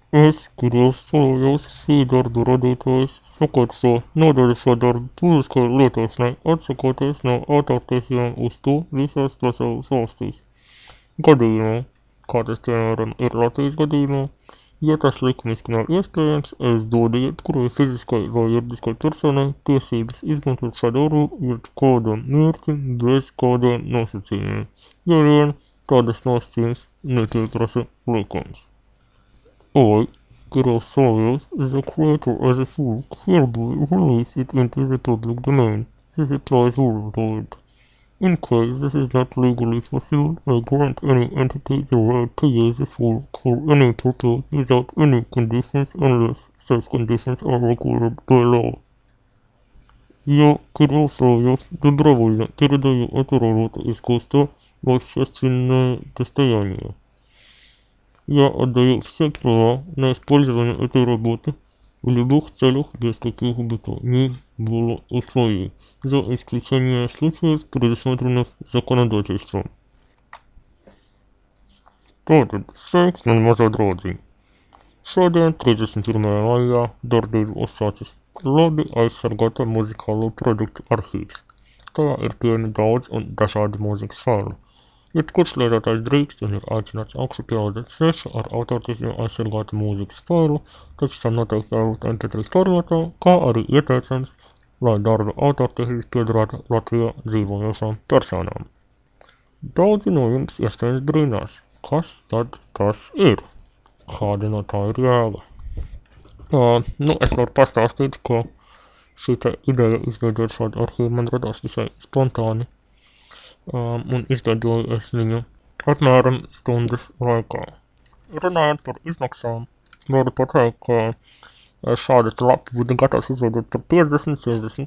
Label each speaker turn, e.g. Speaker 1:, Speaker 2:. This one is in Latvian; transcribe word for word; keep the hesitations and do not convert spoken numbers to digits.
Speaker 1: Es krāsojos šī darba radītājs sakārto nodaļas darbu publiskai lietošanai, atsakoties no autortiesībām uz to visās pasaules valstīs. Gadījumā, kā tas piemēram ir Latvijas gadījumā, ja tas likumiski nav iespējams, es dodu jebkurai fiziskai vai juridiskai personai tiesības izmantot šo darbu pēc kādam mērķim bez kādiem nosacījumiem, ja vien tādas nosacījumus nepieprasa likums. I, Grossoyos, is a creator as a full hereby release it into the public domain. This applies worldwide. In case this is not legally possible, I grant any entity the right to use the full for any purpose without any conditions unless such conditions are required by law. Я, Кирилл Соловьев, добровольно передаю эту работу искусства в общественное достояние. Я отдаю все права на использование этой работы в любых целях без каких бы то ни было условий, за исключением случаев, предусмотренных законодательством. Tātad sveiks, man mazā draudziņ. Šodien, trīsdesmit pirmajā maijā, darbību uzsācis labi aizsargāta muzikālo produktu arhīvs. Tajā ir pieejami daudz un dažādi mūzikas faili. Jebkurš lietotājs drīkst un ir aicināts augšupielādēt svešu ar autortiesībām aizsargātu mūzikas failu, taču tam noteikti jābūt em pe trīs formātā, kā arī ieteicams, lai darba autortiesības piederētu Latvijā dzīvojošām personām. Daudzi no jums iespējams brīnās, kas tad tas ir? Kāda no tā ir jēga? Uh, nu, es varu pastāstīt, ka šī te ideja izveidot šādu arhīvu man radās visai spontāni. Um, un izveidoju es viņu apmēram stundas laikā. Runājot par izmaksām, varu pateikt, ka šādu lapu būtu gatavs izveidot par piecdesmit, sešdesmit